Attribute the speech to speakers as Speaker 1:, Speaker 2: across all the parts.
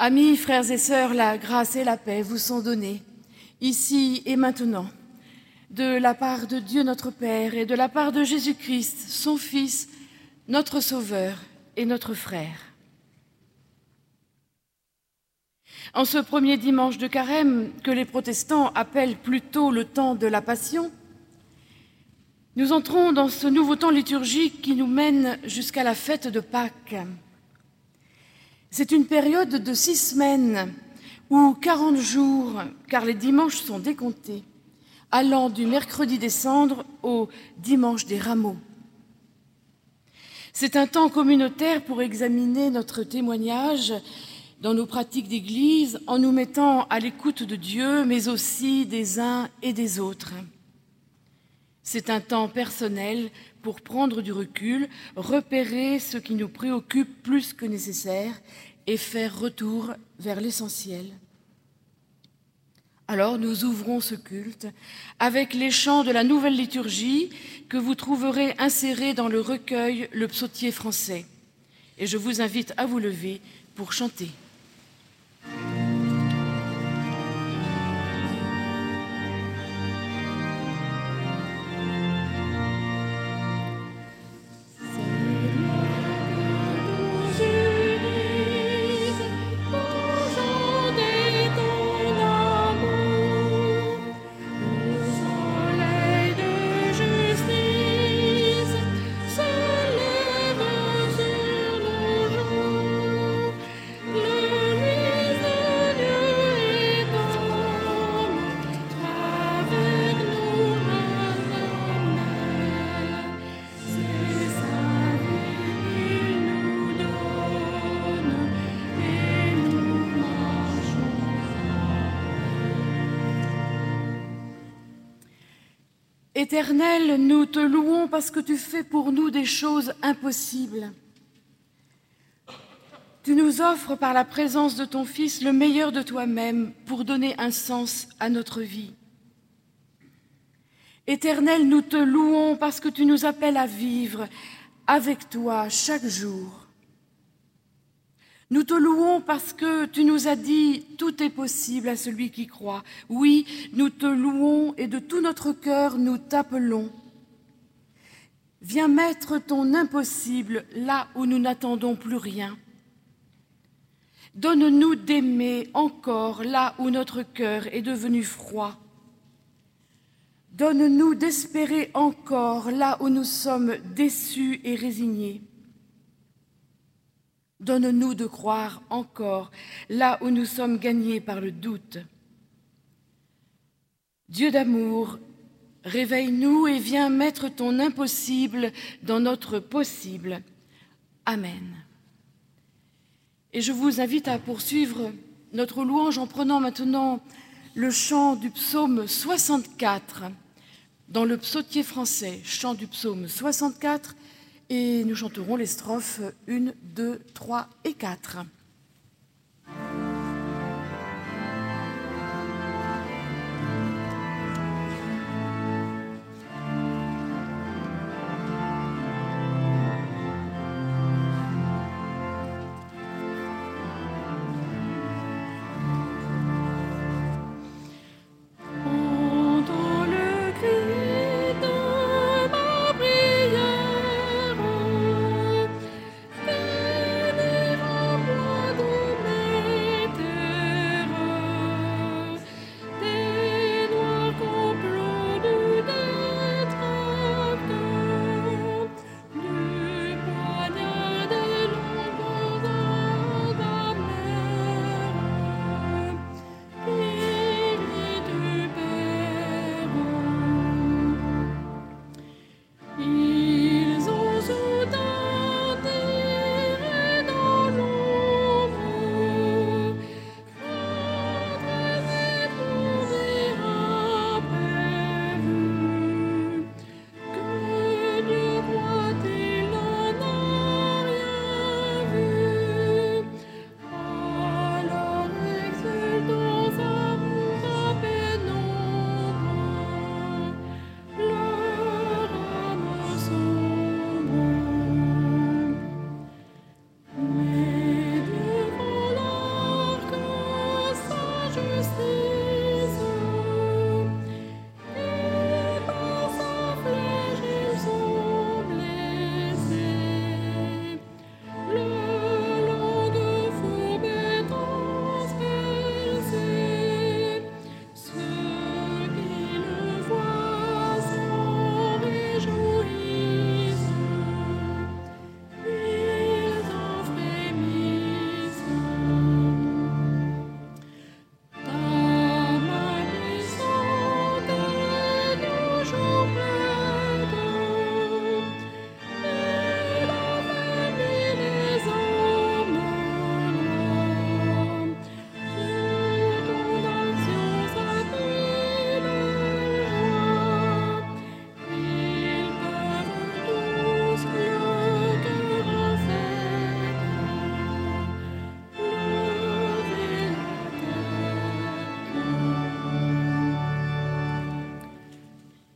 Speaker 1: Amis, frères et sœurs, la grâce et la paix vous sont données, ici et maintenant, de la part de Dieu notre Père et de la part de Jésus-Christ, son Fils, notre Sauveur et notre frère. En ce premier dimanche de Carême, que les protestants appellent plutôt le temps de la Passion, nous entrons dans ce nouveau temps liturgique qui nous mène jusqu'à la fête de Pâques. C'est une période de 6 semaines ou 40 jours, car les dimanches sont décomptés, allant du mercredi des Cendres au dimanche des Rameaux. C'est un temps communautaire pour examiner notre témoignage dans nos pratiques d'Église en nous mettant à l'écoute de Dieu, mais aussi des uns et des autres. C'est un temps personnel pour prendre du recul, repérer ce qui nous préoccupe plus que nécessaire et faire retour vers l'essentiel. Alors nous ouvrons ce culte avec les chants de la nouvelle liturgie que vous trouverez insérés dans le recueil Le Psautier français. Et je vous invite à vous lever pour chanter. Éternel, nous te louons parce que tu fais pour nous des choses impossibles. Tu nous offres par la présence de ton Fils le meilleur de toi-même pour donner un sens à notre vie. Éternel, nous te louons parce que tu nous appelles à vivre avec toi chaque jour. Nous te louons parce que tu nous as dit « Tout est possible à celui qui croit ». Oui, nous te louons et de tout notre cœur nous t'appelons. Viens mettre ton impossible là où nous n'attendons plus rien. Donne-nous d'aimer encore là où notre cœur est devenu froid. Donne-nous d'espérer encore là où nous sommes déçus et résignés. Donne-nous de croire encore là où nous sommes gagnés par le doute. Dieu d'amour, réveille-nous et viens mettre ton impossible dans notre possible. Amen. Et je vous invite à poursuivre notre louange en prenant maintenant le chant du psaume 64 dans le Psautier français, chant du psaume 64, et nous chanterons les strophes 1, 2, 3 et 4.
Speaker 2: Ténèbres en moi.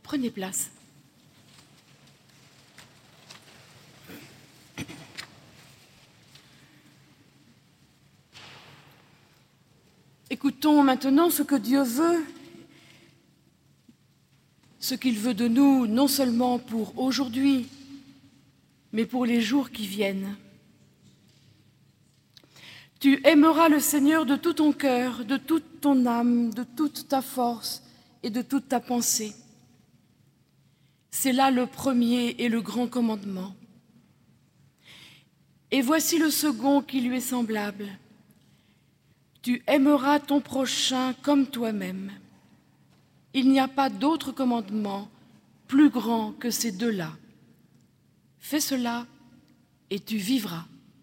Speaker 1: Prenez place. Écoutons maintenant ce que Dieu veut, ce qu'il veut de nous, non seulement pour aujourd'hui, mais pour les jours qui viennent. Tu aimeras le Seigneur de tout ton cœur, de toute ton âme, de toute ta force et de toute ta pensée. C'est là le premier et le grand commandement. Et voici le second qui lui est semblable. Tu aimeras ton prochain comme toi-même. Il n'y a pas d'autre commandement plus grand que ces deux-là. Fais cela et tu vivras.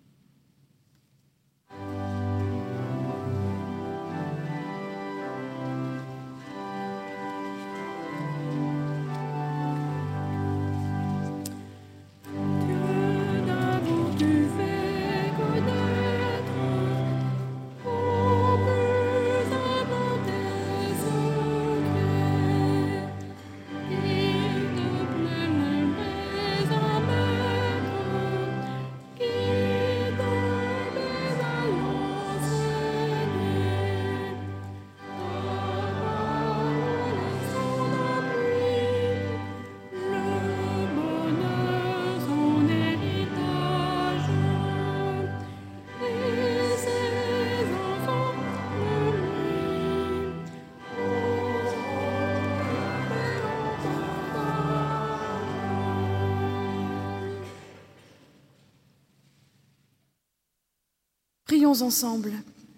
Speaker 1: Prions ensemble.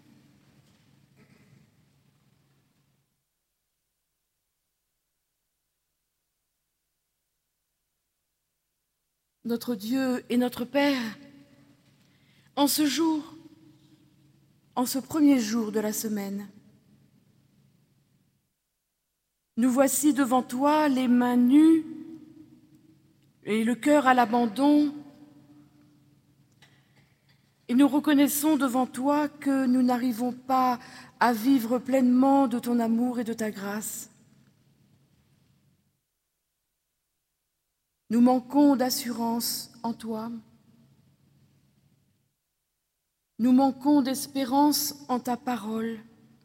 Speaker 1: Notre Dieu et notre Père, en ce jour, en ce premier jour de la semaine, nous voici devant toi, les mains nues et le cœur à l'abandon, et nous reconnaissons devant toi que nous n'arrivons pas à vivre pleinement de ton amour et de ta grâce. Nous manquons d'assurance en toi. Nous manquons d'espérance en ta parole.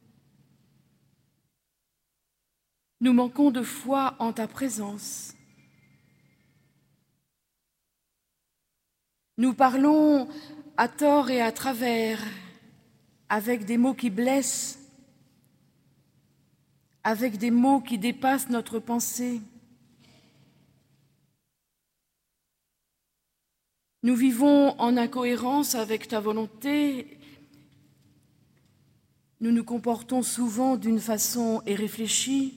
Speaker 1: Nous manquons de foi en ta présence. Nous parlons à tort et à travers, avec des mots qui blessent, avec des mots qui dépassent notre pensée. Nous vivons en incohérence avec ta volonté. Nous nous comportons souvent d'une façon irréfléchie.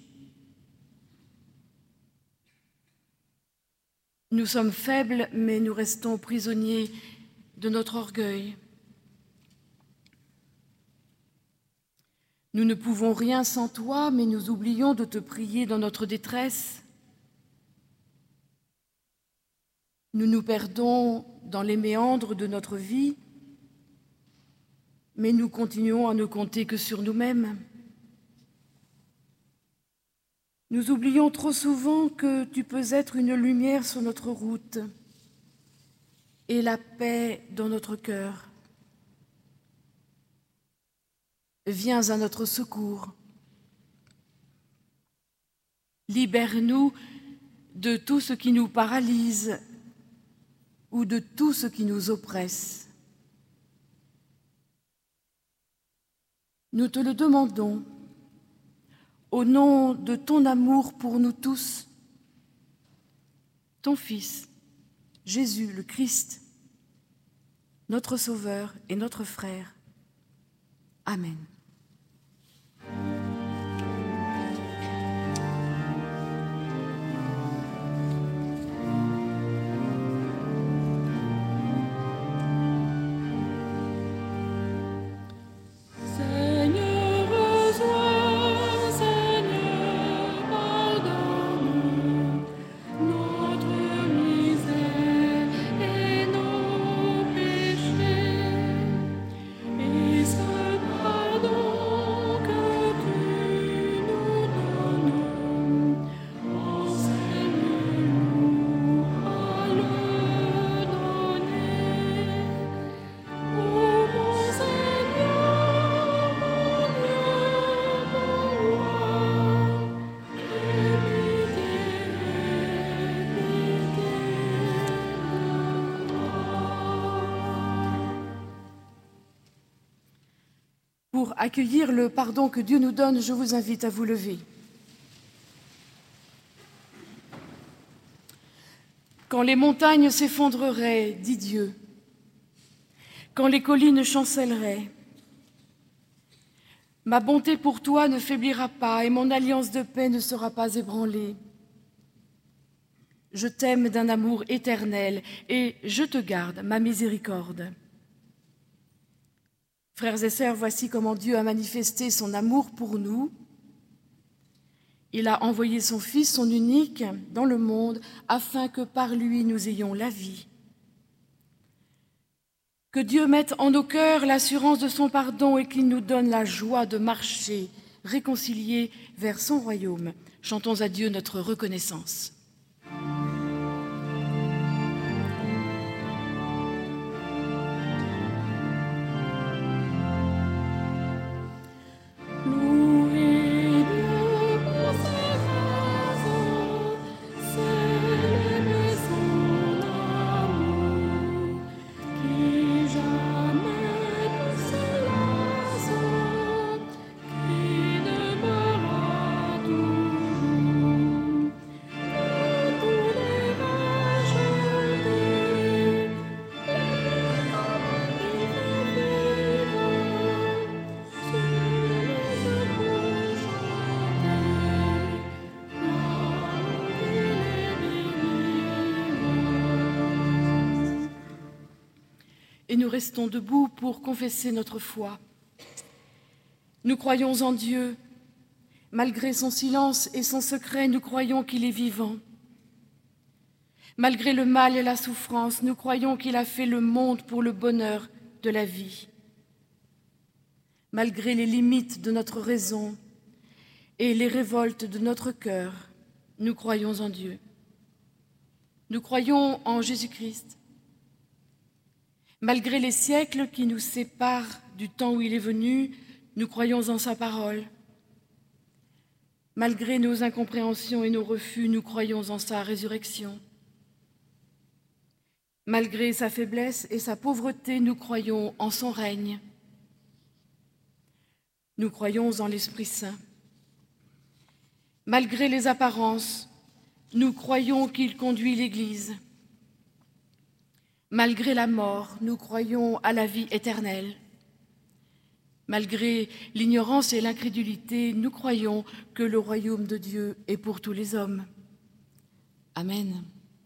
Speaker 1: Nous sommes faibles, mais nous restons prisonniers de notre orgueil. Nous ne pouvons rien sans toi, mais nous oublions de te prier dans notre détresse. Nous nous perdons dans les méandres de notre vie, mais nous continuons à ne compter que sur nous-mêmes. Nous oublions trop souvent que tu peux être une lumière sur notre route et la paix dans notre cœur. Viens à notre secours. Libère-nous de tout ce qui nous paralyse ou de tout ce qui nous oppresse. Nous te le demandons au nom de ton amour pour nous tous, ton Fils, Jésus le Christ, notre Sauveur et notre Frère. Amen.
Speaker 2: Et ce pardon que tu
Speaker 1: accueillir le pardon que Dieu nous donne, je vous invite à vous lever. Quand les montagnes s'effondreraient, dit Dieu, quand les collines chancelleraient, ma bonté pour toi ne faiblira pas et mon alliance de paix ne sera pas ébranlée. Je t'aime d'un amour éternel et je te garde ma miséricorde. Frères et sœurs, voici comment Dieu a manifesté son amour pour nous. Il a envoyé son Fils, son unique, dans le monde, afin que par lui nous ayons la vie. Que Dieu mette en nos cœurs l'assurance de son pardon et qu'il nous donne la joie de marcher réconciliés vers son royaume. Chantons à Dieu notre reconnaissance. Et nous restons debout pour confesser notre foi. Nous croyons en Dieu. Malgré son silence et son secret, nous croyons qu'il est vivant. Malgré le mal et la souffrance, nous croyons qu'il a fait le monde pour le bonheur de la vie. Malgré les limites de notre raison et les révoltes de notre cœur, nous croyons en Dieu. Nous croyons en Jésus-Christ. Malgré les siècles qui nous séparent du temps où il est venu, nous croyons en sa parole. Malgré nos incompréhensions et nos refus, nous croyons en sa résurrection. Malgré sa faiblesse et sa pauvreté, nous croyons en son règne. Nous croyons en l'Esprit Saint. Malgré les apparences, nous croyons qu'il conduit l'Église. Malgré la mort, nous croyons à la vie éternelle. Malgré l'ignorance et l'incrédulité, nous croyons que le royaume de Dieu est pour tous les hommes. Amen.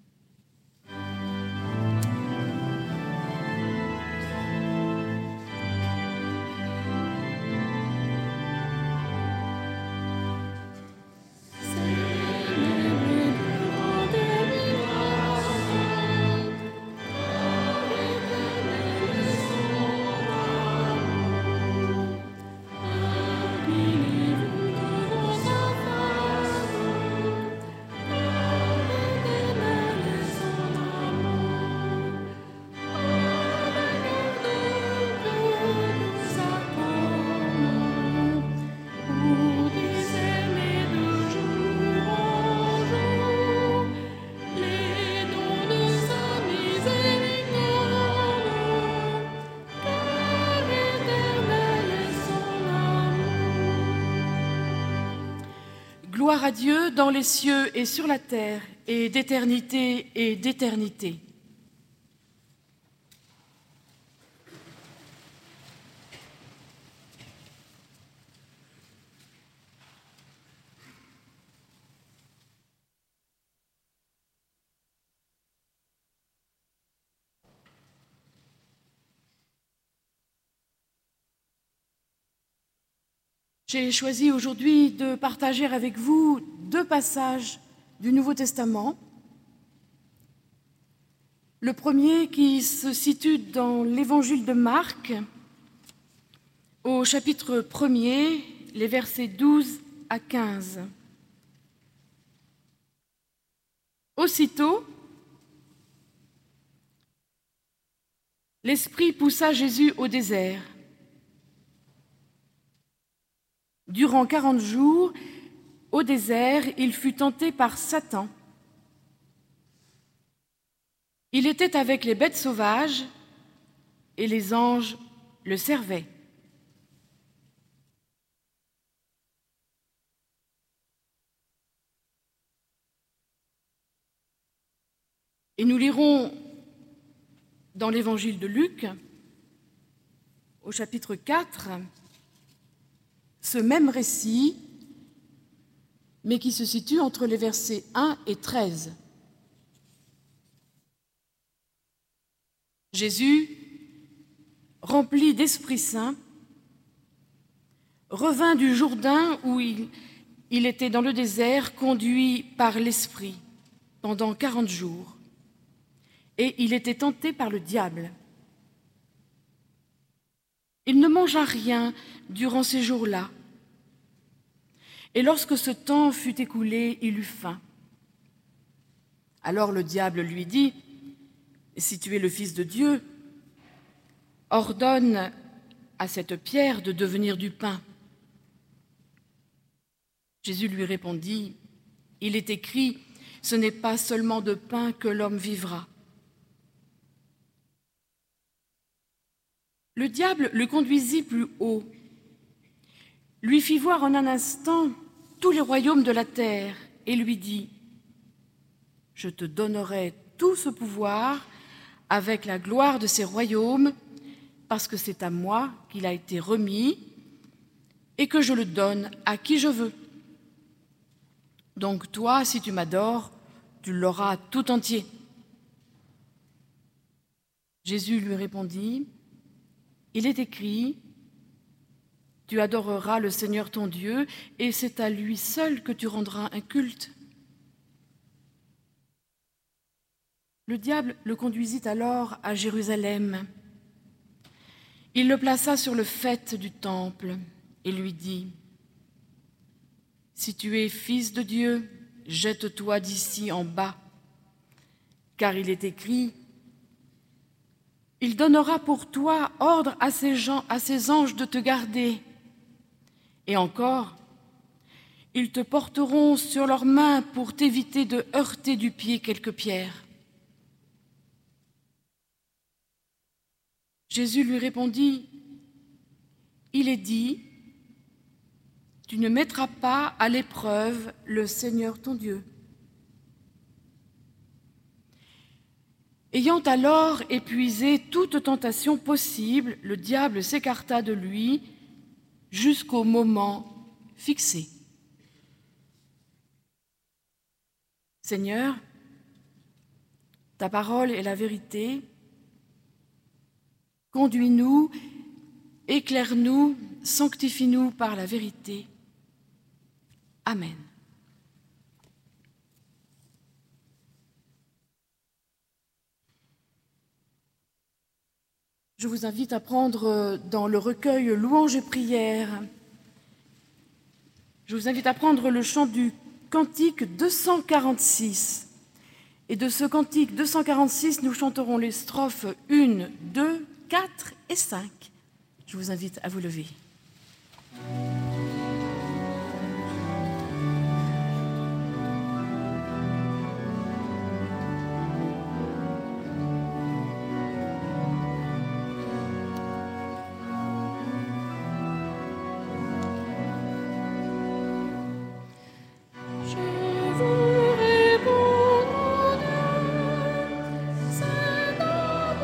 Speaker 1: Gloire à Dieu dans les cieux et sur la terre, et d'éternité et d'éternité. J'ai choisi aujourd'hui de partager avec vous 2 passages du Nouveau Testament. Le premier qui se situe dans l'Évangile de Marc, au chapitre 1er, les versets 12 à 15. Aussitôt, l'Esprit poussa Jésus au désert. Durant 40 jours, au désert, il fut tenté par Satan. Il était avec les bêtes sauvages et les anges le servaient. Et nous lirons dans l'évangile de Luc, au chapitre 4, ce même récit, mais qui se situe entre les versets 1 et 13. Jésus, rempli d'Esprit Saint, revint du Jourdain où il était dans le désert, conduit par l'Esprit pendant 40 jours. Et il était tenté par le diable. Il ne mangea rien durant ces jours-là. Et lorsque ce temps fut écoulé, il eut faim. Alors le diable lui dit, « Si tu es le Fils de Dieu, ordonne à cette pierre de devenir du pain. » Jésus lui répondit, « Il est écrit, ce n'est pas seulement de pain que l'homme vivra. » Le diable le conduisit plus haut, lui fit voir en un instant tous les royaumes de la terre et lui dit, « Je te donnerai tout ce pouvoir avec la gloire de ces royaumes, parce que c'est à moi qu'il a été remis et que je le donne à qui je veux. Donc toi, si tu m'adores, tu l'auras tout entier. » Jésus lui répondit, « Il est écrit, tu adoreras le Seigneur ton Dieu, et c'est à lui seul que tu rendras un culte. » Le diable le conduisit alors à Jérusalem. Il le plaça sur le faîte du temple et lui dit, « Si tu es fils de Dieu, jette-toi d'ici en bas, car il est écrit, il donnera pour toi ordre à ses anges de te garder. Et encore, ils te porteront sur leurs mains pour t'éviter de heurter du pied quelques pierres. » Jésus lui répondit, « Il est dit, tu ne mettras pas à l'épreuve le Seigneur ton Dieu. » Ayant alors épuisé toute tentation possible, le diable s'écarta de lui jusqu'au moment fixé. Seigneur, ta parole est la vérité. Conduis-nous, éclaire-nous, sanctifie-nous par la vérité. Amen. Je vous invite à prendre dans le recueil Louanges et prières, je vous invite à prendre le chant du cantique 246. Et de ce cantique 246, nous chanterons les strophes 1, 2, 4 et 5. Je vous invite à vous lever.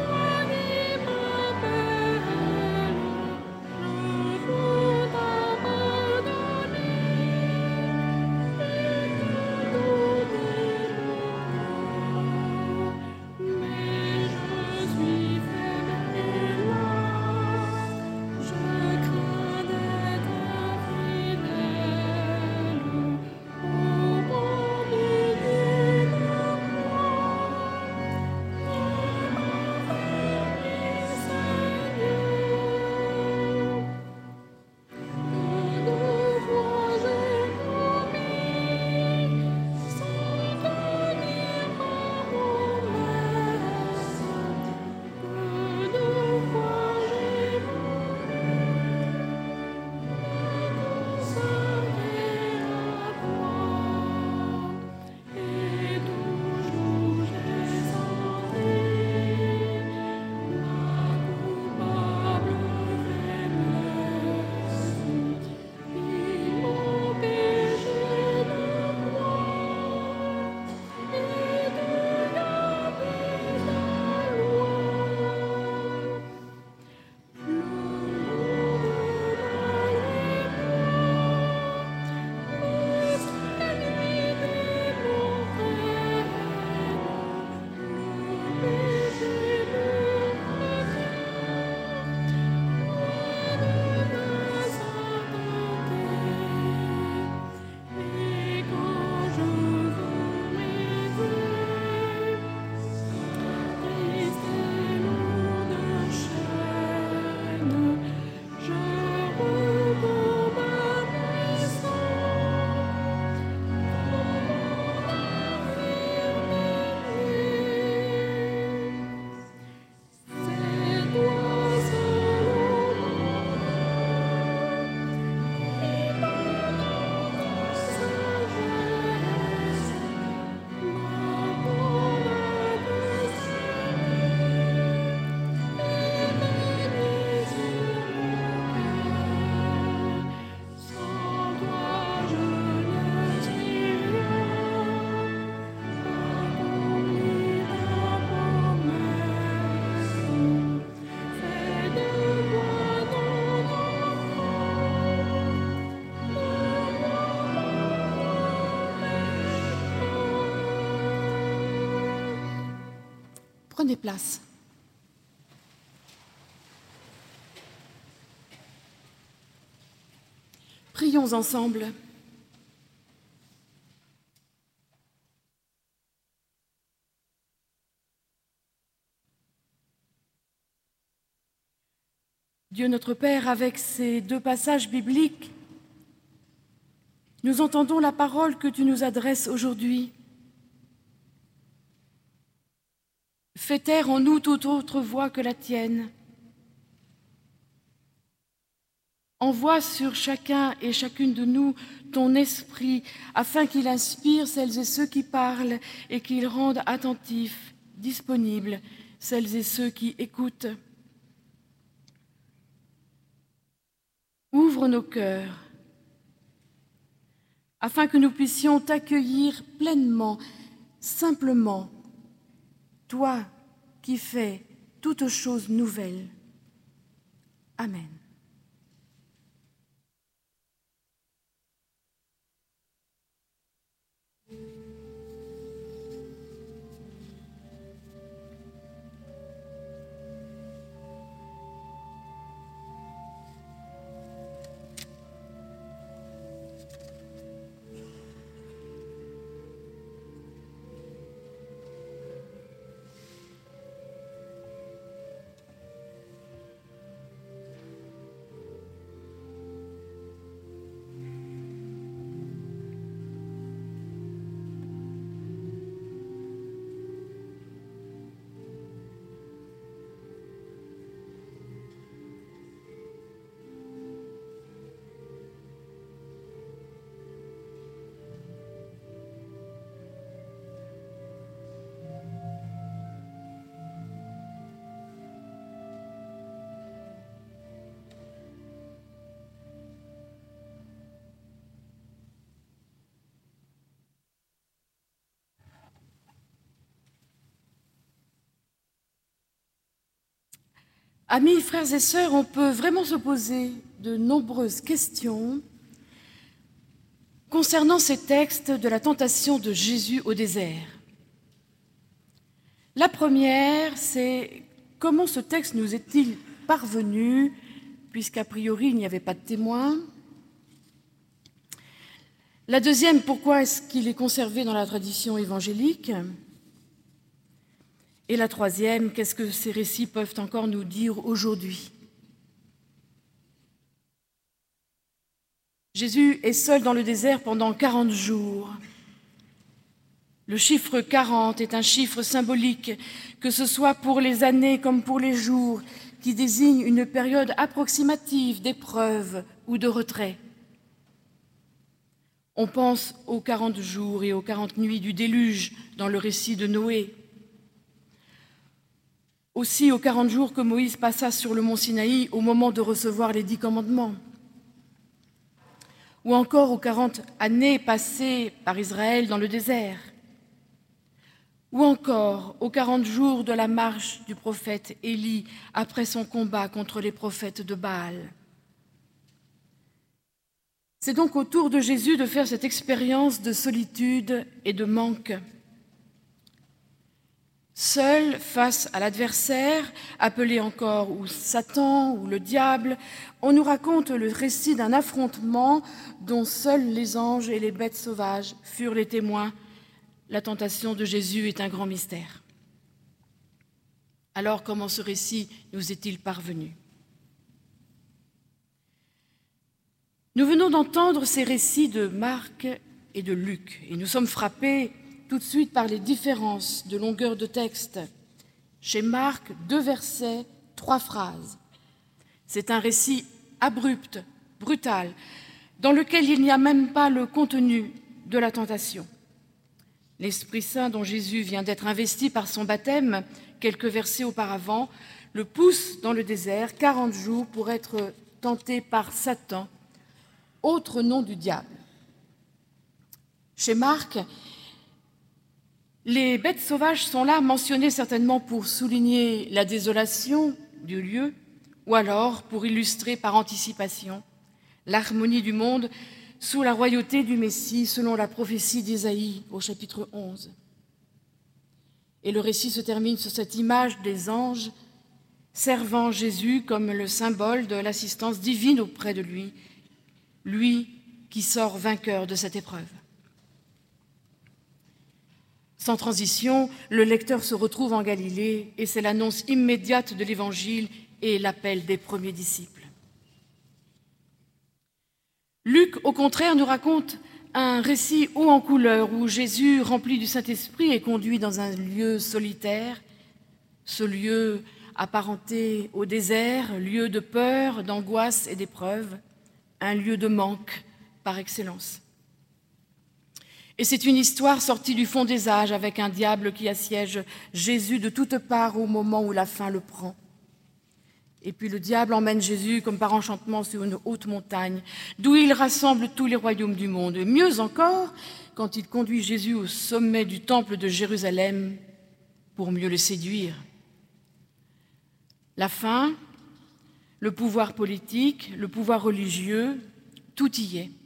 Speaker 2: Thank you.
Speaker 1: Prenez place. Prions ensemble. Dieu notre Père, avec ces deux passages bibliques, nous entendons la parole que tu nous adresses aujourd'hui. Fais taire en nous toute autre voix que la tienne. Envoie sur chacun et chacune de nous ton esprit, afin qu'il inspire celles et ceux qui parlent et qu'il rende attentifs, disponibles, celles et ceux qui écoutent. Ouvre nos cœurs, afin que nous puissions t'accueillir pleinement, simplement, toi qui fais toutes choses nouvelles. Amen. Amis, frères et sœurs, on peut vraiment se poser de nombreuses questions concernant ces textes de la tentation de Jésus au désert. La première, c'est comment ce texte nous est-il parvenu, puisqu'a priori il n'y avait pas de témoins. La deuxième, pourquoi est-ce qu'il est conservé dans la tradition évangélique ? Et la troisième, qu'est-ce que ces récits peuvent encore nous dire aujourd'hui ? Jésus est seul dans le désert pendant 40 jours. Le chiffre 40 est un chiffre symbolique, que ce soit pour les années comme pour les jours, qui désigne une période approximative d'épreuve ou de retrait. On pense aux 40 jours et aux 40 nuits du déluge dans le récit de Noé. Aussi aux 40 jours que Moïse passa sur le mont Sinaï au moment de recevoir les 10 commandements. Ou encore aux 40 années passées par Israël dans le désert. Ou encore aux 40 jours de la marche du prophète Élie après son combat contre les prophètes de Baal. C'est donc au tour de Jésus de faire cette expérience de solitude et de manque. Seul face à l'adversaire, appelé encore ou Satan ou le diable, on nous raconte le récit d'un affrontement dont seuls les anges et les bêtes sauvages furent les témoins. La tentation de Jésus est un grand mystère. Alors, comment ce récit nous est-il parvenu ? Nous venons d'entendre ces récits de Marc et de Luc, et nous sommes frappés tout de suite par les différences de longueur de texte. Chez Marc, 2 versets, 3 phrases. C'est un récit abrupt, brutal, dans lequel il n'y a même pas le contenu de la tentation. L'Esprit Saint dont Jésus vient d'être investi par son baptême, quelques versets auparavant, le pousse dans le désert 40 jours pour être tenté par Satan, autre nom du diable. Chez Marc, les bêtes sauvages sont là mentionnées certainement pour souligner la désolation du lieu ou alors pour illustrer par anticipation l'harmonie du monde sous la royauté du Messie selon la prophétie d'Ésaïe au chapitre 11. Et le récit se termine sur cette image des anges servant Jésus comme le symbole de l'assistance divine auprès de lui, lui qui sort vainqueur de cette épreuve. Sans transition, le lecteur se retrouve en Galilée et c'est l'annonce immédiate de l'Évangile et l'appel des premiers disciples. Luc, au contraire, nous raconte un récit haut en couleur où Jésus, rempli du Saint-Esprit, est conduit dans un lieu solitaire, ce lieu apparenté au désert, lieu de peur, d'angoisse et d'épreuve, un lieu de manque par excellence. Et c'est une histoire sortie du fond des âges avec un diable qui assiège Jésus de toutes parts au moment où la faim le prend. Et puis le diable emmène Jésus comme par enchantement sur une haute montagne, d'où il rassemble tous les royaumes du monde. Et mieux encore, quand il conduit Jésus au sommet du temple de Jérusalem pour mieux le séduire. La faim, le pouvoir politique, le pouvoir religieux, tout y est.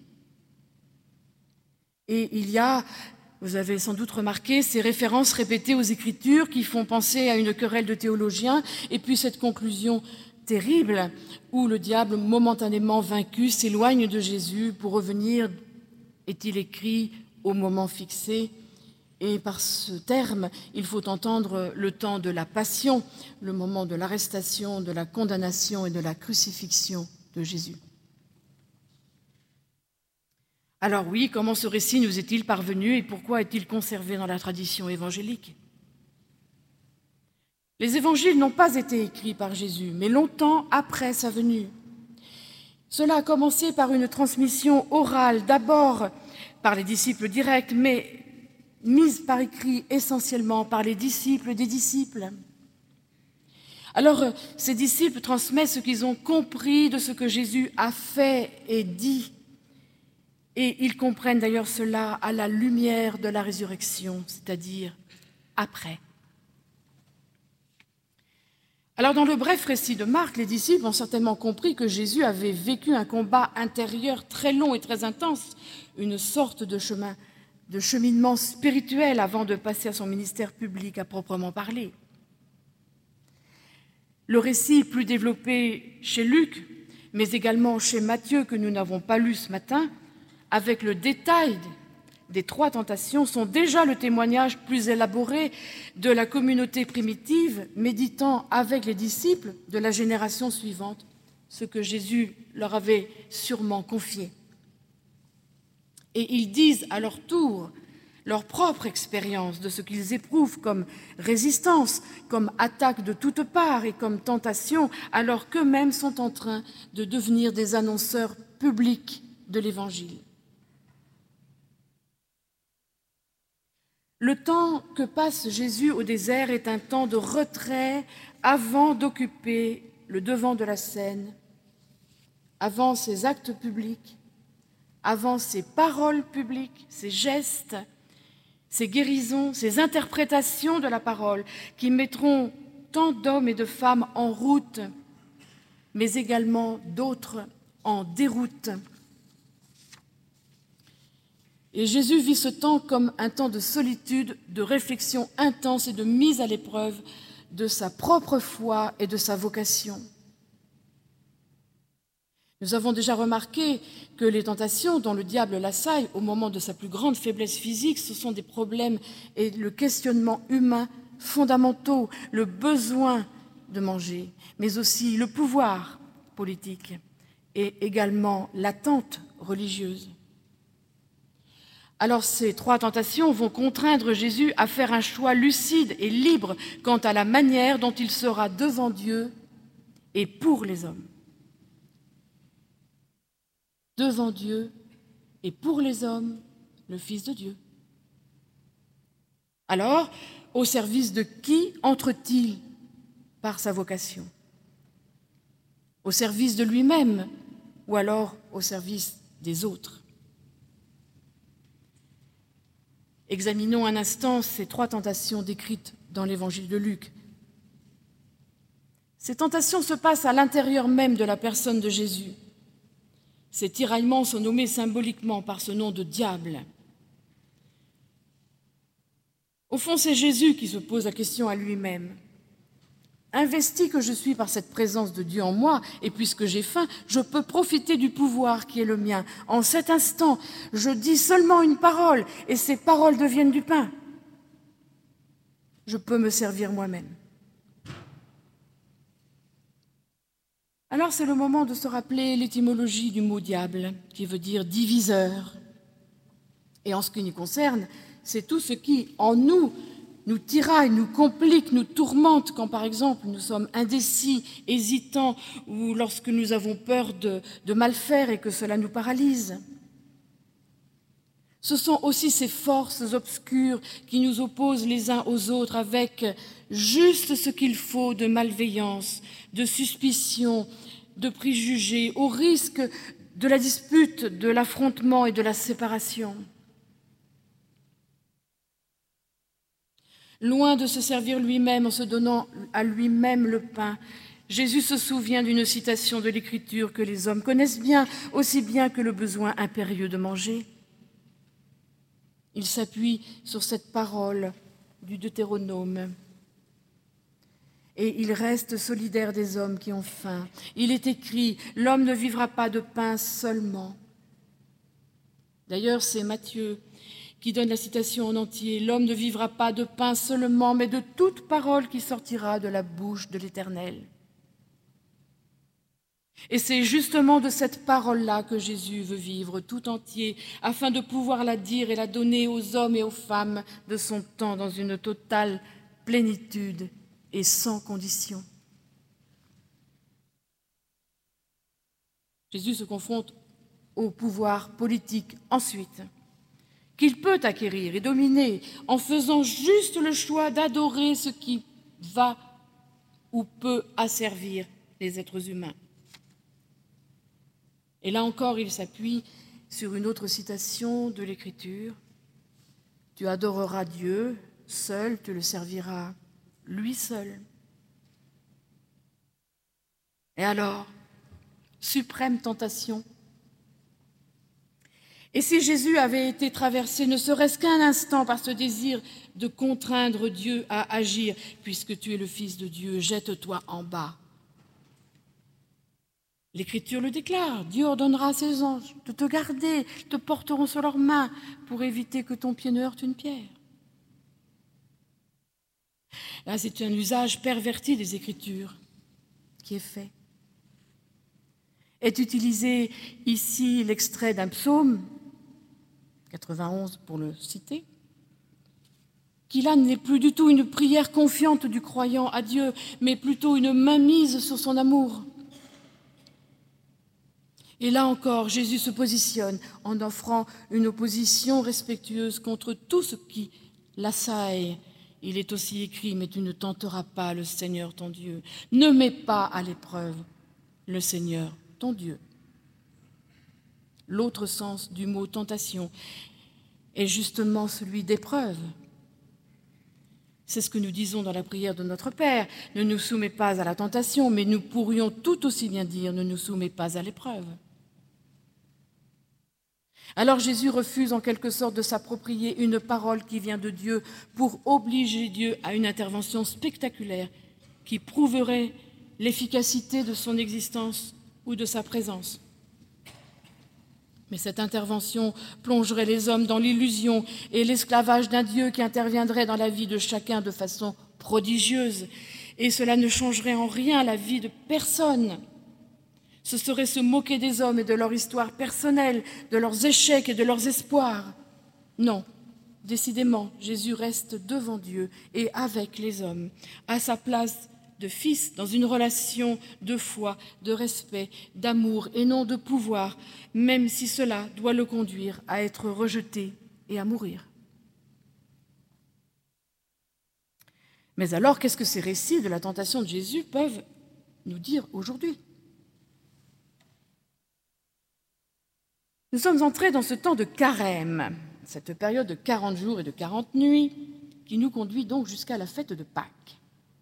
Speaker 1: Et il y a, vous avez sans doute remarqué, ces références répétées aux Écritures qui font penser à une querelle de théologiens, et puis cette conclusion terrible où le diable, momentanément vaincu, s'éloigne de Jésus pour revenir, est-il écrit, au moment fixé. Et par ce terme, il faut entendre le temps de la passion, le moment de l'arrestation, de la condamnation et de la crucifixion de Jésus. Alors oui, comment ce récit nous est-il parvenu et pourquoi est-il conservé dans la tradition évangélique ? Les évangiles n'ont pas été écrits par Jésus, mais longtemps après sa venue. Cela a commencé par une transmission orale, d'abord par les disciples directs, mais mise par écrit essentiellement par les disciples des disciples. Alors, ces disciples transmettent ce qu'ils ont compris de ce que Jésus a fait et dit. Et ils comprennent d'ailleurs cela à la lumière de la résurrection, c'est-à-dire après. Alors, dans le bref récit de Marc, les disciples ont certainement compris que Jésus avait vécu un combat intérieur très long et très intense, une sorte de cheminement spirituel avant de passer à son ministère public à proprement parler. Le récit plus développé chez Luc, mais également chez Matthieu, que nous n'avons pas lu ce matin, avec le détail des 3 tentations, sont déjà le témoignage plus élaboré de la communauté primitive, méditant avec les disciples de la génération suivante, ce que Jésus leur avait sûrement confié. Et ils disent à leur tour leur propre expérience de ce qu'ils éprouvent comme résistance, comme attaque de toutes parts et comme tentation, alors qu'eux-mêmes sont en train de devenir des annonceurs publics de l'Évangile. Le temps que passe Jésus au désert est un temps de retrait avant d'occuper le devant de la scène, avant ses actes publics, avant ses paroles publiques, ses gestes, ses guérisons, ses interprétations de la parole qui mettront tant d'hommes et de femmes en route, mais également d'autres en déroute. Et Jésus vit ce temps comme un temps de solitude, de réflexion intense et de mise à l'épreuve de sa propre foi et de sa vocation. Nous avons déjà remarqué que les tentations dont le diable l'assaille au moment de sa plus grande faiblesse physique, ce sont des problèmes et le questionnement humain fondamentaux, le besoin de manger, mais aussi le pouvoir politique et également l'attente religieuse. Alors ces 3 tentations vont contraindre Jésus à faire un choix lucide et libre quant à la manière dont il sera devant Dieu et pour les hommes. Devant Dieu et pour les hommes, le Fils de Dieu. Alors, au service de qui entre-t-il par sa vocation ? Au service de lui-même ou alors au service des autres ? Examinons un instant ces 3 tentations décrites dans l'évangile de Luc. Ces tentations se passent à l'intérieur même de la personne de Jésus. Ces tiraillements sont nommés symboliquement par ce nom de diable. Au fond, c'est Jésus qui se pose la question à lui-même. Investi que je suis par cette présence de Dieu en moi, et puisque j'ai faim, je peux profiter du pouvoir qui est le mien. En cet instant, je dis seulement une parole, et ces paroles deviennent du pain. Je peux me servir moi-même. Alors c'est le moment de se rappeler l'étymologie du mot diable, qui veut dire diviseur. Et en ce qui nous concerne, c'est tout ce qui, en nous tiraille, nous complique, nous tourmente quand, par exemple, nous sommes indécis, hésitants ou lorsque nous avons peur de mal faire et que cela nous paralyse. Ce sont aussi ces forces obscures qui nous opposent les uns aux autres avec juste ce qu'il faut de malveillance, de suspicion, de préjugés, au risque de la dispute, de l'affrontement et de la séparation. Loin de se servir lui-même en se donnant à lui-même le pain, Jésus se souvient d'une citation de l'Écriture que les hommes connaissent bien, aussi bien que le besoin impérieux de manger. Il s'appuie sur cette parole du Deutéronome. Et il reste solidaire des hommes qui ont faim. Il est écrit « L'homme ne vivra pas de pain seulement ». D'ailleurs, c'est Matthieu qui donne la citation en entier. « L'homme ne vivra pas de pain seulement, mais de toute parole qui sortira de la bouche de l'Éternel. » Et c'est justement de cette parole-là que Jésus veut vivre tout entier, afin de pouvoir la dire et la donner aux hommes et aux femmes de son temps dans une totale plénitude et sans condition. Jésus se confronte au pouvoir politique ensuite, qu'il peut acquérir et dominer en faisant juste le choix d'adorer ce qui va ou peut asservir les êtres humains. Et là encore, il s'appuie sur une autre citation de l'Écriture. « Tu adoreras Dieu, seul tu le serviras, lui seul. » Et alors, suprême tentation. Et si Jésus avait été traversé, ne serait-ce qu'un instant, par ce désir de contraindre Dieu à agir, puisque tu es le Fils de Dieu, jette-toi en bas. L'Écriture le déclare, Dieu ordonnera à ses anges de te garder, te porteront sur leurs mains pour éviter que ton pied ne heurte une pierre. Là, c'est un usage perverti des Écritures qui est fait. Est utilisé ici l'extrait d'un psaume, 91 pour le citer, qui là n'est plus du tout une prière confiante du croyant à Dieu, mais plutôt une mainmise sur son amour. Et là encore, Jésus se positionne en offrant une opposition respectueuse contre tout ce qui l'assaille. Il est aussi écrit « Mais tu ne tenteras pas le Seigneur ton Dieu. Ne mets pas à l'épreuve le Seigneur ton Dieu. » L'autre sens du mot « tentation » est justement celui d'épreuve. C'est ce que nous disons dans la prière de notre Père. Ne nous soumets pas à la tentation, mais nous pourrions tout aussi bien dire « Ne nous soumets pas à l'épreuve ». Alors Jésus refuse en quelque sorte de s'approprier une parole qui vient de Dieu pour obliger Dieu à une intervention spectaculaire qui prouverait l'efficacité de son existence ou de sa présence. Mais cette intervention plongerait les hommes dans l'illusion et l'esclavage d'un Dieu qui interviendrait dans la vie de chacun de façon prodigieuse. Et cela ne changerait en rien la vie de personne. Ce serait se moquer des hommes et de leur histoire personnelle, de leurs échecs et de leurs espoirs. Non, décidément, Jésus reste devant Dieu et avec les hommes, à sa place de fils, dans une relation de foi, de respect, d'amour et non de pouvoir, même si cela doit le conduire à être rejeté et à mourir. Mais alors, qu'est-ce que ces récits de la tentation de Jésus peuvent nous dire aujourd'hui ? Nous sommes entrés dans ce temps de carême, cette période de 40 jours et de 40 nuits, qui nous conduit donc jusqu'à la fête de Pâques.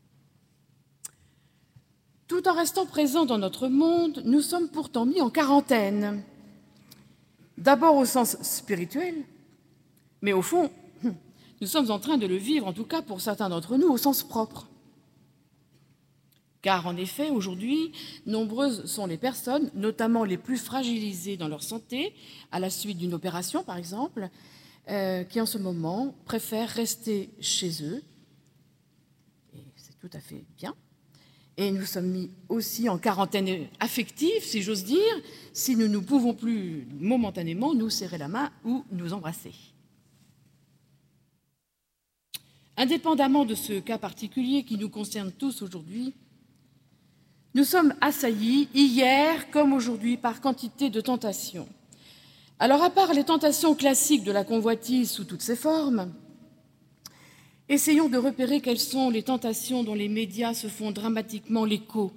Speaker 1: Tout en restant présents dans notre monde, nous sommes pourtant mis en quarantaine. D'abord au sens spirituel, mais au fond, Nous sommes en train de le vivre, en tout cas pour certains d'entre nous, au sens propre. Car en effet, aujourd'hui, nombreuses sont les personnes, notamment les plus fragilisées dans leur santé, à la suite d'une opération par exemple, qui en ce moment préfèrent rester chez eux. Et c'est tout à fait bien. Et nous sommes mis aussi en quarantaine affective, si j'ose dire, si nous ne pouvons plus momentanément nous serrer la main ou nous embrasser. Indépendamment de ce cas particulier qui nous concerne tous aujourd'hui, nous sommes assaillis, hier comme aujourd'hui, par quantité de tentations. Alors, à part les tentations classiques de la convoitise sous toutes ses formes, essayons de repérer quelles sont les tentations dont les médias se font dramatiquement l'écho.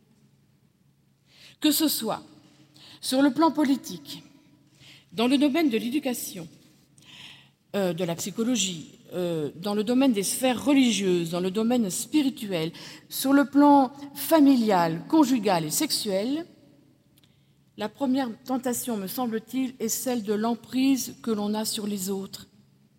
Speaker 1: Que ce soit sur le plan politique, dans le domaine de l'éducation, de la psychologie, dans le domaine des sphères religieuses, dans le domaine spirituel, sur le plan familial, conjugal et sexuel, la première tentation, me semble-t-il, est celle de l'emprise que l'on a sur les autres,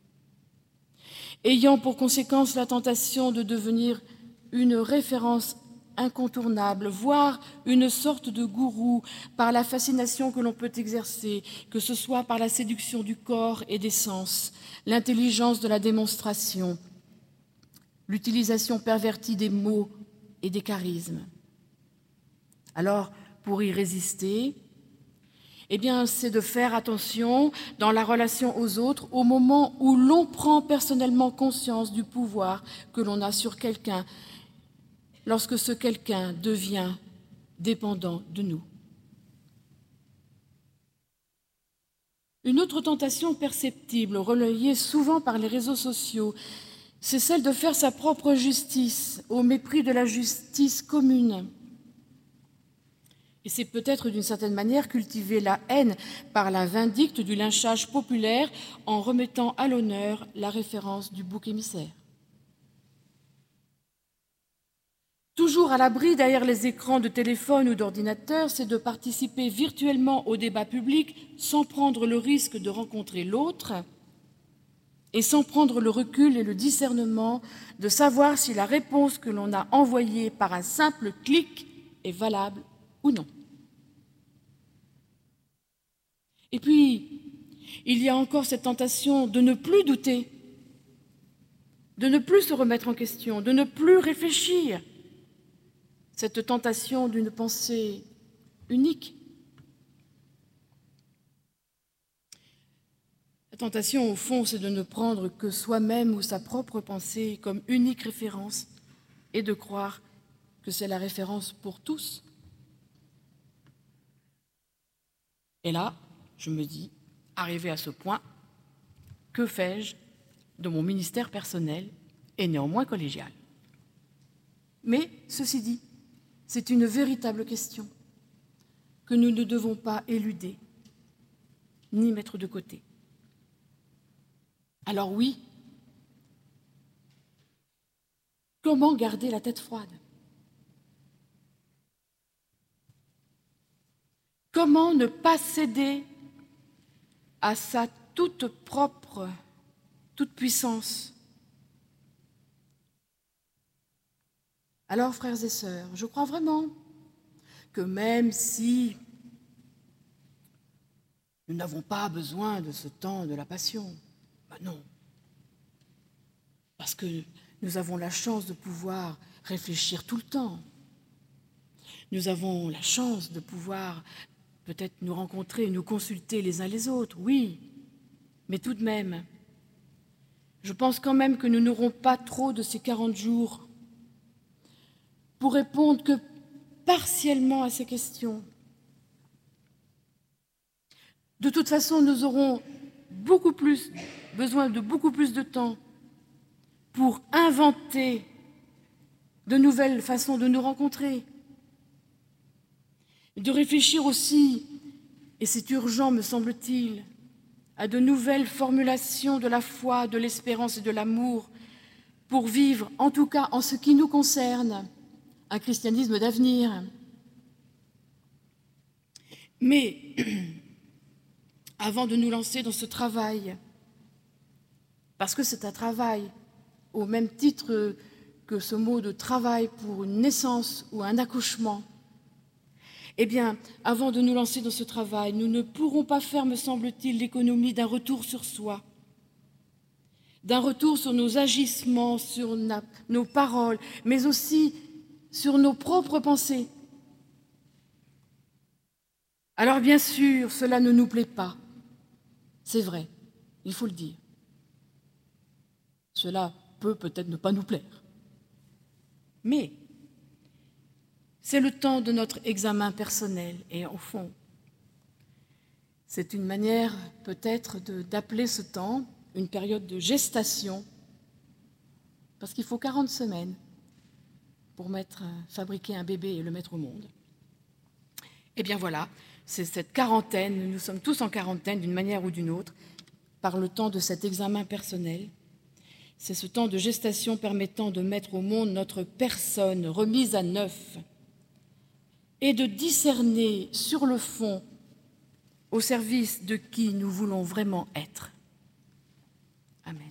Speaker 1: ayant pour conséquence la tentation de devenir une référence incontournable, voire une sorte de gourou par la fascination que l'on peut exercer, que ce soit par la séduction du corps et des sens, l'intelligence de la démonstration, l'utilisation pervertie des mots et des charismes. Alors, pour y résister, c'est de faire attention dans la relation aux autres au moment où l'on prend personnellement conscience du pouvoir que l'on a sur quelqu'un, lorsque ce quelqu'un devient dépendant de nous. Une autre tentation perceptible, relayée souvent par les réseaux sociaux, c'est celle de faire sa propre justice au mépris de la justice commune. Et c'est peut-être d'une certaine manière cultiver la haine par la vindicte du lynchage populaire en remettant à l'honneur la référence du bouc émissaire. Toujours à l'abri derrière les écrans de téléphone ou d'ordinateur, c'est de participer virtuellement au débat public sans prendre le risque de rencontrer l'autre et sans prendre le recul et le discernement de savoir si la réponse que l'on a envoyée par un simple clic est valable ou non. Et puis, il y a encore cette tentation de ne plus douter, de ne plus se remettre en question, de ne plus réfléchir. Cette tentation d'une pensée unique. La tentation, au fond, c'est de ne prendre que soi-même ou sa propre pensée comme unique référence et de croire que c'est la référence pour tous. Et là, je me dis, arrivé à ce point, que fais-je de mon ministère personnel et néanmoins collégial? Mais, ceci dit, c'est une véritable question que nous ne devons pas éluder, ni mettre de côté. Alors oui, comment garder la tête froide? Comment ne pas céder à sa toute propre, toute puissance? Alors, frères et sœurs, je crois vraiment que même si nous n'avons pas besoin de ce temps de la passion, non, parce que nous avons la chance de pouvoir réfléchir tout le temps. Nous avons la chance de pouvoir peut-être nous rencontrer, nous consulter les uns les autres, oui, mais tout de même, je pense quand même que nous n'aurons pas trop de ces 40 jours pour répondre que partiellement à ces questions. De toute façon, nous aurons besoin de beaucoup plus de temps pour inventer de nouvelles façons de nous rencontrer, de réfléchir aussi, et c'est urgent me semble-t-il, à de nouvelles formulations de la foi, de l'espérance et de l'amour pour vivre, en tout cas en ce qui nous concerne, un christianisme d'avenir. Mais avant de nous lancer dans ce travail, parce que c'est un travail, au même titre que ce mot de travail pour une naissance ou un accouchement. Eh bien, avant de nous lancer dans ce travail, nous ne pourrons pas faire, me semble-t-il, l'économie d'un retour sur soi, d'un retour sur nos agissements, sur nos paroles, mais aussi sur nos propres pensées. Alors bien sûr, cela ne nous plaît pas. C'est vrai, il faut le dire. Cela peut peut-être ne pas nous plaire. Mais c'est le temps de notre examen personnel et au fond, c'est une manière peut-être d'appeler ce temps une période de gestation, parce qu'il faut 40 semaines pour fabriquer un bébé et le mettre au monde. Eh bien voilà, c'est cette quarantaine, nous sommes tous en quarantaine d'une manière ou d'une autre, par le temps de cet examen personnel. C'est ce temps de gestation permettant de mettre au monde notre personne remise à neuf et de discerner sur le fond au service de qui nous voulons vraiment être. Amen.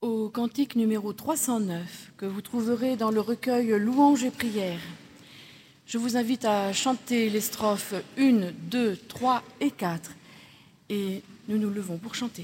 Speaker 1: au cantique numéro 309 que vous trouverez dans le recueil Louanges et prières. Je vous invite à chanter les strophes 1, 2, 3 et 4 et nous nous levons pour chanter.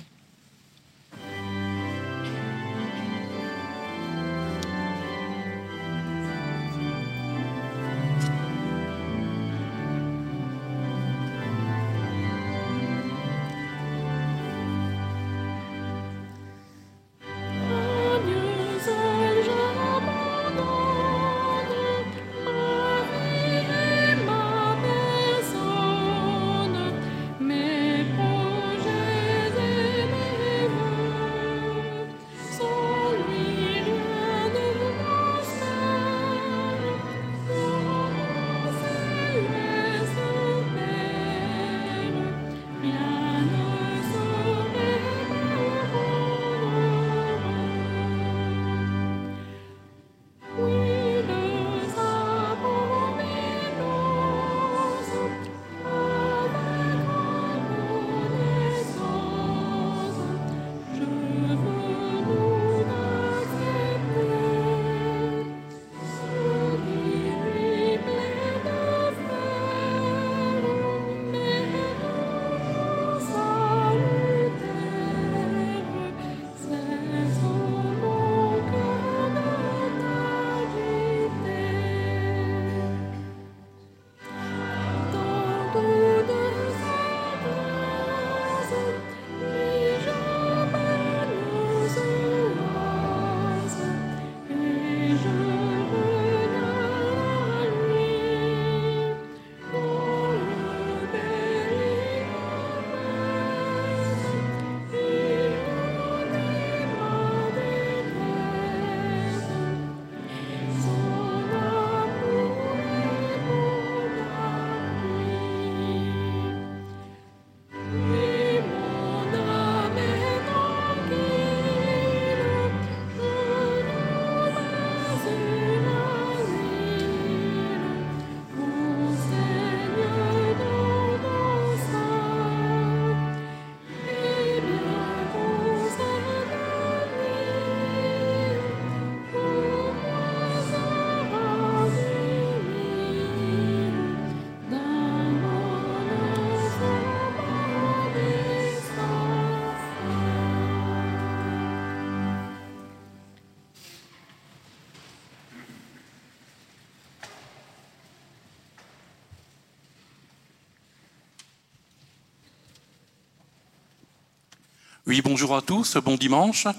Speaker 2: Oui, bonjour à tous, bon dimanche.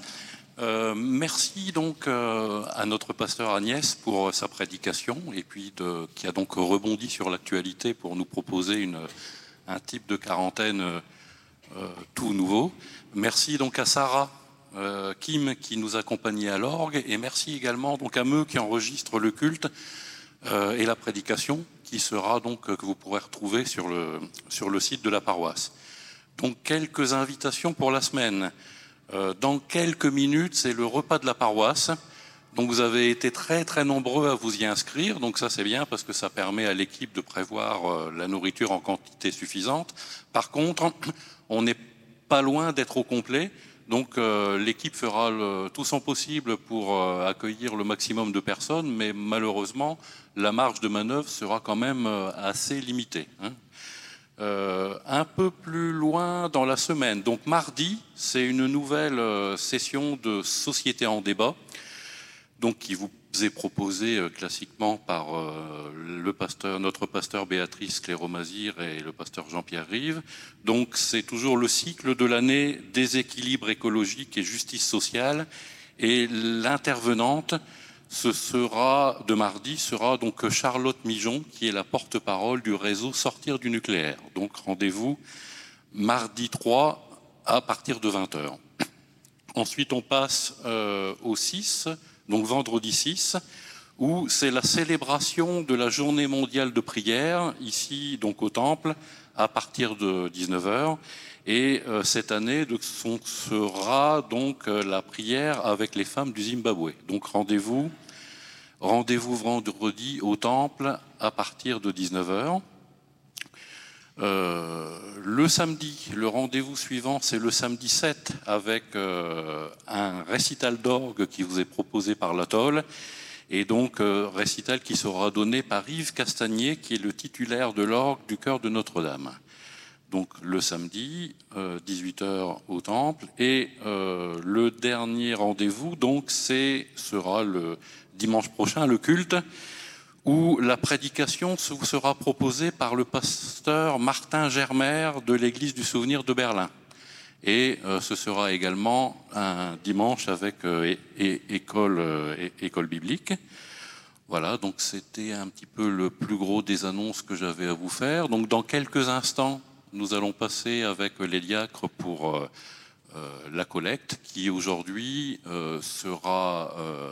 Speaker 2: Merci donc à notre pasteur Agnès pour sa prédication et puis qui a donc rebondi sur l'actualité pour nous proposer un type de quarantaine tout nouveau. Merci donc à Sarah Kim qui nous accompagnait à l'orgue et merci également donc à Meux qui enregistre le culte et la prédication qui sera donc que vous pourrez retrouver sur le site de la paroisse. Donc quelques invitations pour la semaine. Dans quelques minutes, c'est le repas de la paroisse. Donc vous avez été très très nombreux à vous y inscrire. Donc ça c'est bien parce que ça permet à l'équipe de prévoir la nourriture en quantité suffisante. Par contre, on n'est pas loin d'être au complet. Donc l'équipe fera tout son possible pour accueillir le maximum de personnes. Mais malheureusement, la marge de manœuvre sera quand même assez limitée. Un peu plus loin dans la semaine, donc mardi, c'est une nouvelle session de Société en débat, donc qui vous est proposée classiquement par notre pasteur Béatrice Cléro-Mazir et le pasteur Jean-Pierre Rive. Donc c'est toujours le cycle de l'année déséquilibre écologique et justice sociale, et l'intervenante de mardi sera donc Charlotte Mijon, qui est la porte-parole du réseau Sortir du nucléaire. Donc rendez-vous mardi 3 à partir de 20h. Ensuite, on passe au 6, donc vendredi 6, où c'est la célébration de la journée mondiale de prière, ici donc au Temple, à partir de 19h. Et cette année, ce sera donc la prière avec les femmes du Zimbabwe. Donc rendez-vous vendredi au Temple à partir de 19h. Le samedi, le rendez-vous suivant, c'est le samedi 7 avec un récital d'orgue qui vous est proposé par l'Atoll, et donc récital qui sera donné par Yves Castagnier, qui est le titulaire de l'orgue du chœur de Notre-Dame. Donc le samedi, 18h au Temple, et le dernier rendez-vous, donc, sera le dimanche prochain, le culte, où la prédication vous sera proposée par le pasteur Martin Germer de l'église du Souvenir de Berlin. Et ce sera également un dimanche avec école biblique. Voilà, donc c'était un petit peu le plus gros des annonces que j'avais à vous faire. Donc dans quelques instants, nous allons passer avec les diacres pour la collecte, qui aujourd'hui sera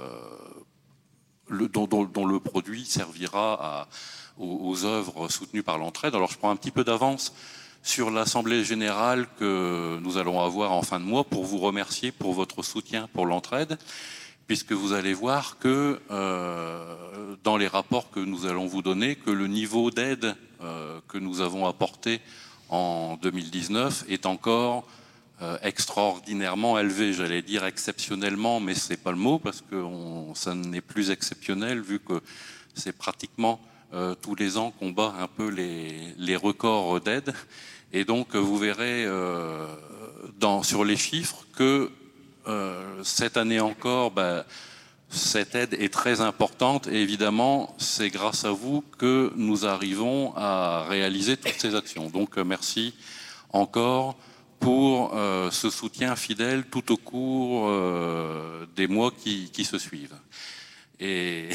Speaker 2: dont le produit servira aux œuvres soutenues par l'entraide. Alors je prends un petit peu d'avance sur l'Assemblée générale que nous allons avoir en fin de mois pour vous remercier pour votre soutien pour l'entraide, puisque vous allez voir que dans les rapports que nous allons vous donner, que le niveau d'aide que nous avons apporté en 2019 est encore extraordinairement élevé, j'allais dire exceptionnellement, mais c'est pas le mot, parce que ça n'est plus exceptionnel, vu que c'est pratiquement tous les ans qu'on bat un peu les records d'aide. Et donc vous verrez sur les chiffres que cette année encore, cette aide est très importante, et évidemment c'est grâce à vous que nous arrivons à réaliser toutes ces actions. Donc merci encore pour ce soutien fidèle tout au cours des mois qui se suivent. Et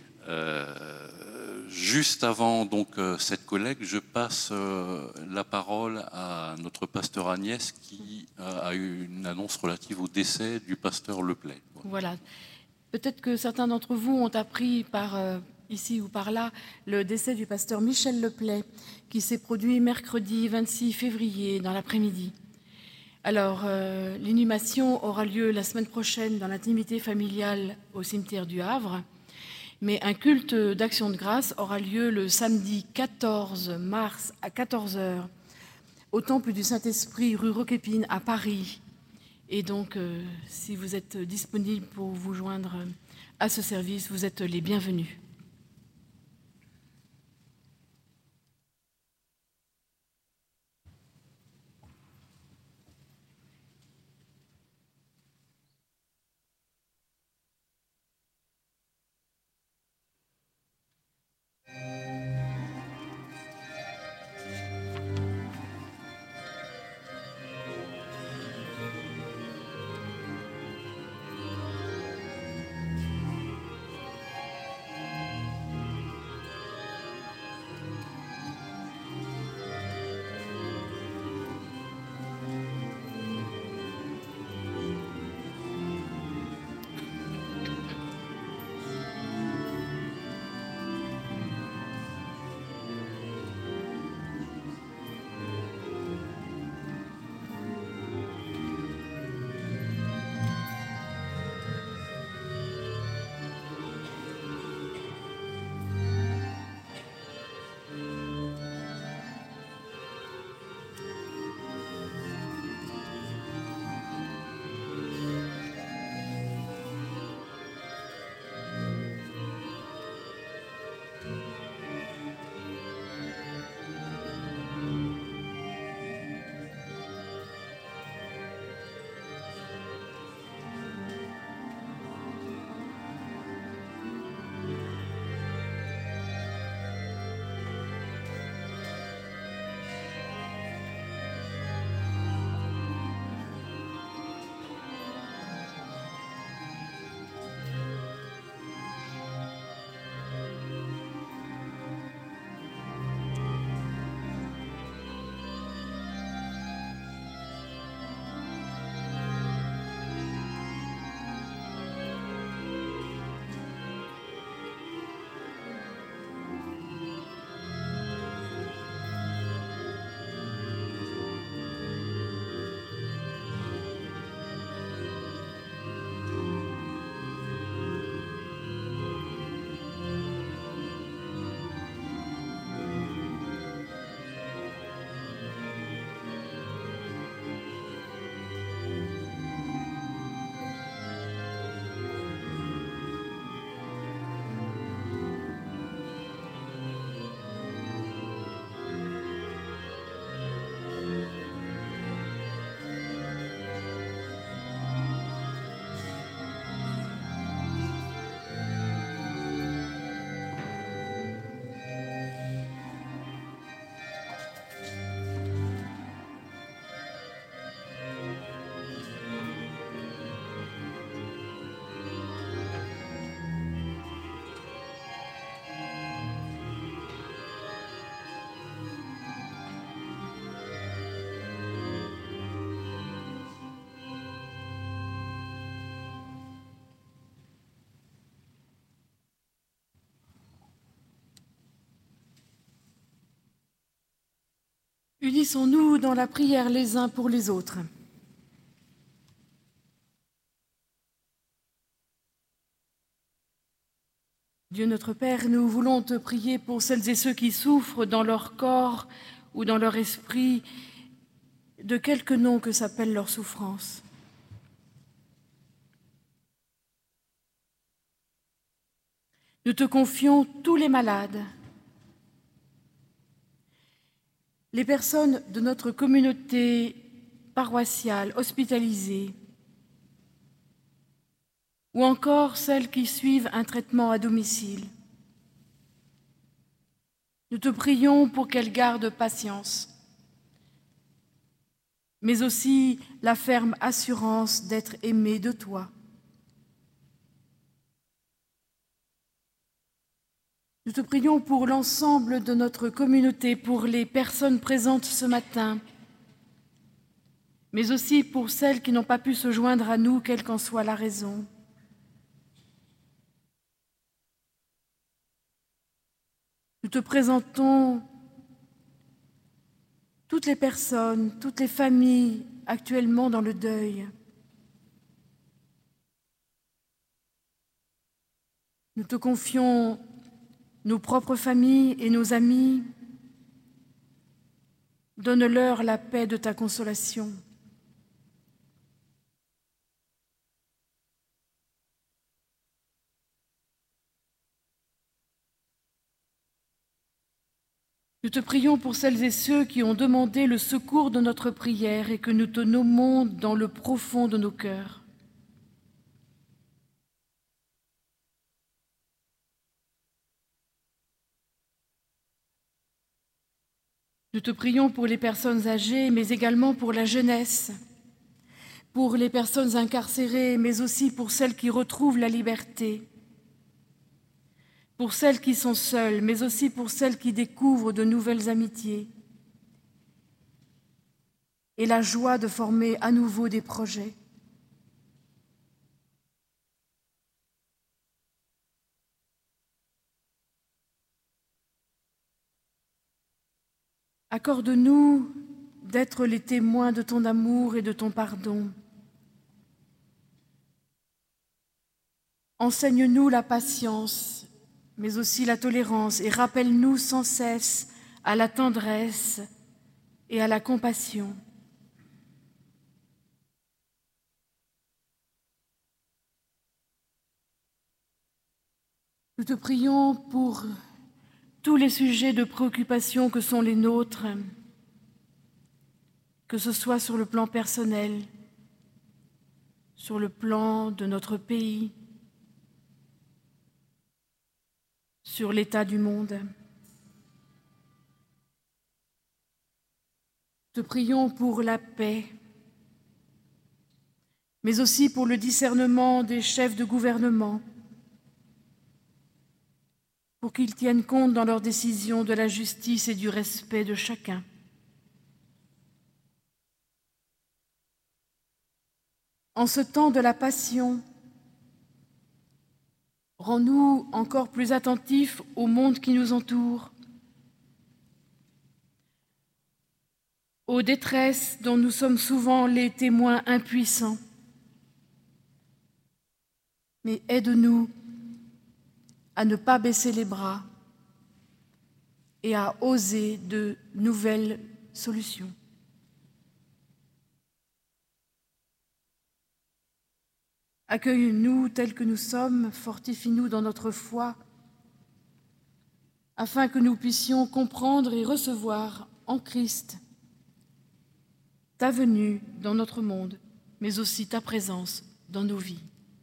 Speaker 2: juste avant donc cette collecte, je passe la parole à notre pasteur Agnès, qui a eu une annonce relative au décès du pasteur Leplay.
Speaker 1: Voilà. Peut-être que certains d'entre vous ont appris par ici ou par là le décès du pasteur Michel Leplay, qui s'est produit mercredi 26 février dans l'après-midi. Alors, l'inhumation aura lieu la semaine prochaine dans l'intimité familiale au cimetière du Havre, mais un culte d'action de grâce aura lieu le samedi 14 mars à 14h au Temple du Saint-Esprit, rue Roquépine à Paris. Et donc, si vous êtes disponible pour vous joindre à ce service, vous êtes les bienvenus. Unissons-nous dans la prière les uns pour les autres. Dieu notre Père, nous voulons te prier pour celles et ceux qui souffrent dans leur corps ou dans leur esprit, de quelque nom que s'appelle leur souffrance. Nous te confions tous les malades, les personnes de notre communauté paroissiale hospitalisées, ou encore celles qui suivent un traitement à domicile. Nous te prions pour qu'elles gardent patience, mais aussi la ferme assurance d'être aimées de toi. Nous te prions pour l'ensemble de notre communauté, pour les personnes présentes ce matin, mais aussi pour celles qui n'ont pas pu se joindre à nous, quelle qu'en soit la raison. Nous te présentons toutes les personnes, toutes les familles actuellement dans le deuil. Nous te confions nos propres familles et nos amis. Donne-leur la paix de ta consolation. Nous te prions pour celles et ceux qui ont demandé le secours de notre prière et que nous te nommons dans le profond de nos cœurs. Nous te prions pour les personnes âgées, mais également pour la jeunesse, pour les personnes incarcérées, mais aussi pour celles qui retrouvent la liberté, pour celles qui sont seules, mais aussi pour celles qui découvrent de nouvelles amitiés et la joie de former à nouveau des projets. Accorde-nous d'être les témoins de ton amour et de ton pardon. Enseigne-nous la patience, mais aussi la tolérance, et rappelle-nous sans cesse à la tendresse et à la compassion. Nous te prions pour tous les sujets de préoccupation que sont les nôtres, que ce soit sur le plan personnel, sur le plan de notre pays, sur l'état du monde. Te prions pour la paix, mais aussi pour le discernement des chefs de gouvernement, pour qu'ils tiennent compte dans leurs décisions de la justice et du respect de chacun. En ce temps de la passion, rends-nous encore plus attentifs au monde qui nous entoure, aux détresses dont nous sommes souvent les témoins impuissants. Mais aide-nous à ne pas baisser les bras et à oser de nouvelles solutions. Accueille-nous tels que nous sommes, fortifie-nous dans notre foi, afin que nous puissions comprendre et recevoir en Christ ta venue dans notre monde, mais aussi ta présence dans nos vies.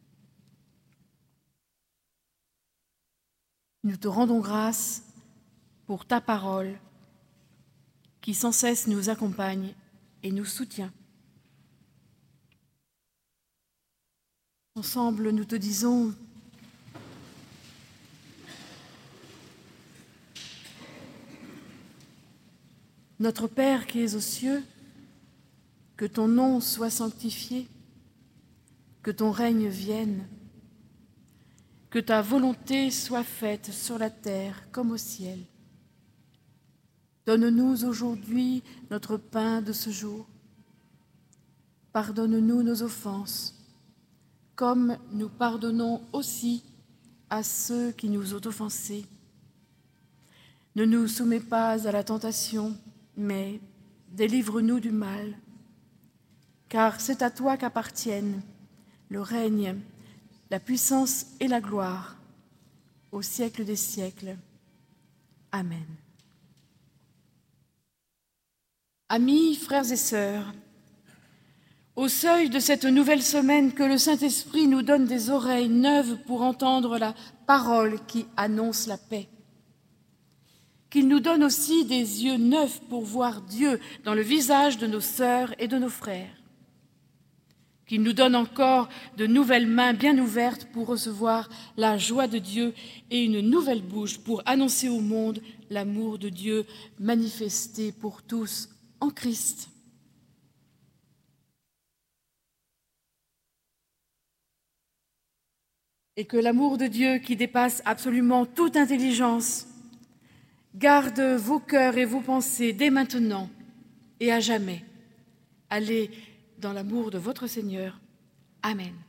Speaker 1: Nous te rendons grâce pour ta parole qui sans cesse nous accompagne et nous soutient. Ensemble, nous te disons: Notre Père qui es aux cieux, que ton nom soit sanctifié, que ton règne vienne, que ta volonté soit faite sur la terre comme au ciel. Donne-nous aujourd'hui notre pain de ce jour. Pardonne-nous nos offenses, comme nous pardonnons aussi à ceux qui nous ont offensés. Ne nous soumets pas à la tentation, mais délivre-nous du mal. Car c'est à toi qu'appartiennent le règne, la puissance et la gloire, au siècle des siècles. Amen. Amis, frères et sœurs, au seuil de cette nouvelle semaine, que le Saint-Esprit nous donne des oreilles neuves pour entendre la parole qui annonce la paix. Qu'il nous donne aussi des yeux neufs pour voir Dieu dans le visage de nos sœurs et de nos frères. Qu'il nous donne encore de nouvelles mains bien ouvertes pour recevoir la joie de Dieu et une nouvelle bouche pour annoncer au monde l'amour de Dieu manifesté pour tous en Christ. Et que l'amour de Dieu, qui dépasse absolument toute intelligence, garde vos cœurs et vos pensées dès maintenant et à jamais. Allez dans l'amour de votre Seigneur. Amen.